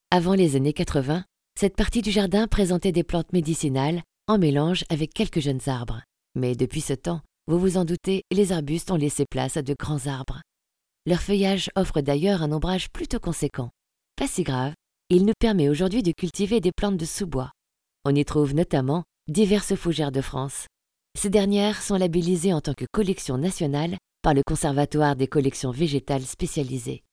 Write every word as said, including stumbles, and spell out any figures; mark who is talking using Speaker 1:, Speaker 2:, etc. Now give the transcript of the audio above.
Speaker 1: Avant les années quatre-vingt, cette partie du jardin présentait des plantes médicinales en mélange avec quelques jeunes arbres. Mais depuis ce temps, vous vous en doutez, les arbustes ont laissé place à de grands arbres. Leur feuillage offre d'ailleurs un ombrage plutôt conséquent. Pas si grave, il nous permet aujourd'hui de cultiver des plantes de sous-bois. On y trouve notamment diverses fougères de France. Ces dernières sont labellisées en tant que collection nationale par le Conservatoire des collections végétales spécialisées.